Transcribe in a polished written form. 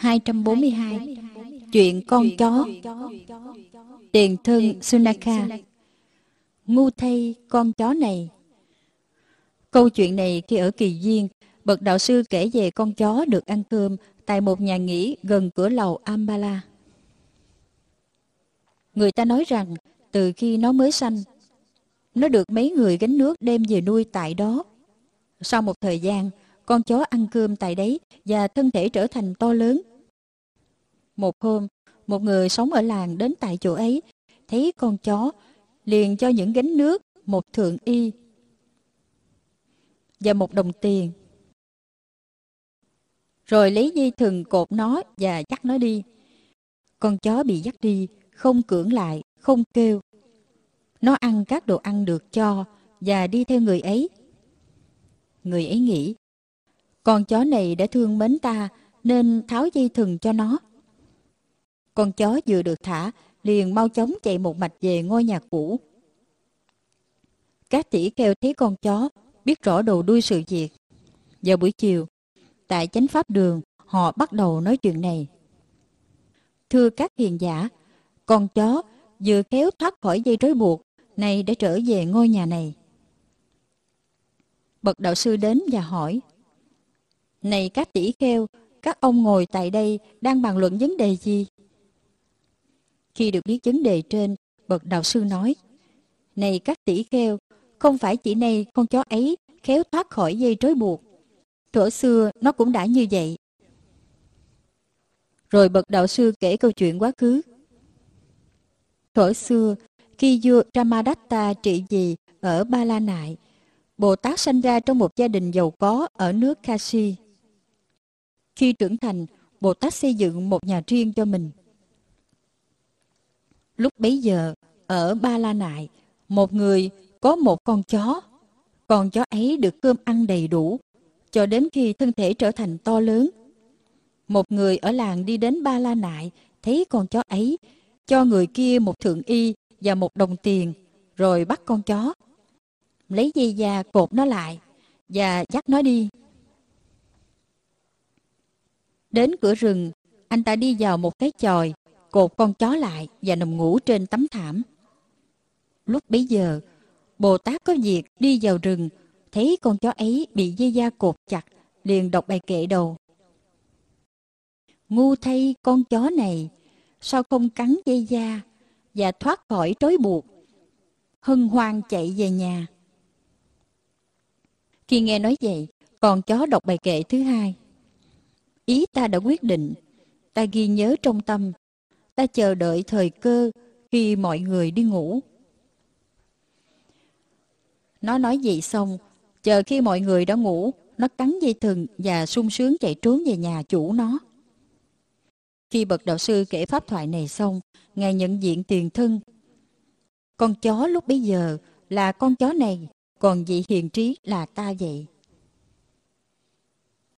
242. Chuyện con chó. Tiền thân Sunaka. Ngu thay con chó này. Câu chuyện này khi ở Kỳ Duyên, bậc đạo sư kể về con chó được ăn cơm tại một nhà nghỉ gần cửa lầu Ambala. Người ta nói rằng từ khi nó mới sanh, nó được mấy người gánh nước đem về nuôi tại đó. Sau một thời gian, con chó ăn cơm tại đấy và thân thể trở thành to lớn. Một hôm, một người sống ở làng đến tại chỗ ấy, thấy con chó, liền cho những gánh nước, một thượng y và một đồng tiền. Rồi lấy dây thừng cột nó và dắt nó đi. Con chó bị dắt đi, không cưỡng lại, không kêu. Nó ăn các đồ ăn được cho và đi theo người ấy. Người ấy nghĩ, con chó này đã thương mến ta nên tháo dây thừng cho nó. Con chó vừa được thả, liền mau chóng chạy một mạch về ngôi nhà cũ. Các tỷ kheo thấy con chó, biết rõ đầu đuôi sự việc. Vào buổi chiều, tại chánh pháp đường, họ bắt đầu nói chuyện này. Thưa các hiền giả, con chó vừa khéo thoát khỏi dây trói buộc, nay đã trở về ngôi nhà này. Bậc đạo sư đến và hỏi, này các tỷ kheo, các ông ngồi tại đây đang bàn luận vấn đề gì? Khi được biết vấn đề trên, bậc đạo sư nói, này các tỷ kheo, không phải chỉ nay con chó ấy khéo thoát khỏi dây trói buộc. Thuở xưa nó cũng đã như vậy. Rồi bậc đạo sư kể câu chuyện quá khứ. Thuở xưa, khi vua Ramadatta trị vì ở Ba La Nại, Bồ Tát sanh ra trong một gia đình giàu có ở nước Kashi. Khi trưởng thành, Bồ Tát xây dựng một nhà riêng cho mình. Lúc bấy giờ, ở Ba La Nại, một người có một con chó. Con chó ấy được cơm ăn đầy đủ, cho đến khi thân thể trở thành to lớn. Một người ở làng đi đến Ba La Nại, thấy con chó ấy, cho người kia một thượng y và một đồng tiền, rồi bắt con chó, lấy dây da cột nó lại và dắt nó đi. Đến cửa rừng, anh ta đi vào một cái chòi, cột con chó lại và nằm ngủ trên tấm thảm. Lúc bấy giờ, Bồ Tát có việc đi vào rừng, thấy con chó ấy bị dây da cột chặt, liền đọc bài kệ đầu. Ngu thay con chó này, sao không cắn dây da và thoát khỏi trói buộc, hân hoan chạy về nhà. Khi nghe nói vậy, con chó đọc bài kệ thứ hai. Ý ta đã quyết định, ta ghi nhớ trong tâm, ta chờ đợi thời cơ khi mọi người đi ngủ. Nó nói vậy xong, chờ khi mọi người đã ngủ, nó cắn dây thừng và sung sướng chạy trốn về nhà chủ nó. Khi bậc đạo sư kể pháp thoại này xong, Ngài nhận diện tiền thân. Con chó lúc bấy giờ là con chó này, còn vị hiền trí là ta vậy.